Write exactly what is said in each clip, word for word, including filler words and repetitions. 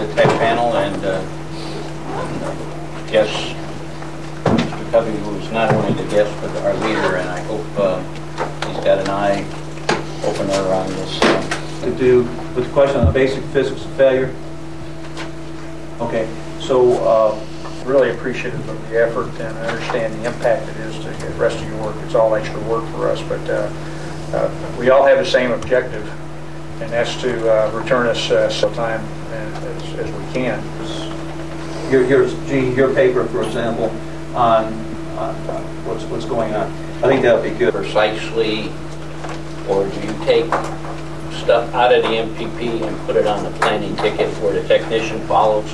the tech panel, and uh, guess Mister Covey, who's not only the guest but our leader, and I hope uh, he's got an eye opener on this. Uh, to do with the question on the basic physics of failure. Okay, so uh, really appreciative of the effort, and I understand the impact it is to the rest of your work. It's all extra work for us, but uh, uh, we all have the same objective, and that's to uh, return us uh, sometime as, as we can. Your, your, Gene, your paper, for example, on, on uh, what's what's going on. I think that would be good. Precisely, or do you take stuff out of the M P P and put it on the planning ticket where the technician follows?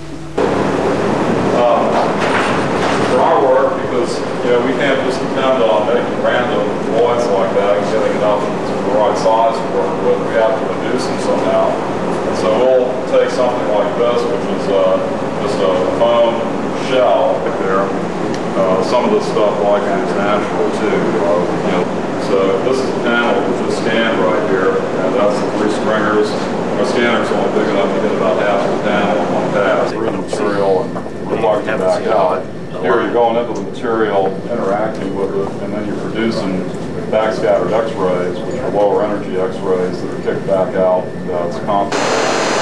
Um, for our work, because you know we can't just depend on making random voids like that and getting enough to the right size to work with. We have to reduce them somehow. And so we'll take something like this, which is uh, just a foam shell right there. Uh, some of this stuff like it is natural too. Uh, you know, so this is a panel which is scanned right here, and that's the three stringers. Our scanner's only big enough to get about half the panel in one pass. Through the material and reflecting back out. Here you're going into the material, interacting with it, and then you're producing backscattered X-rays, which are lower energy X-rays that are kicked back out. Uh, it's constant.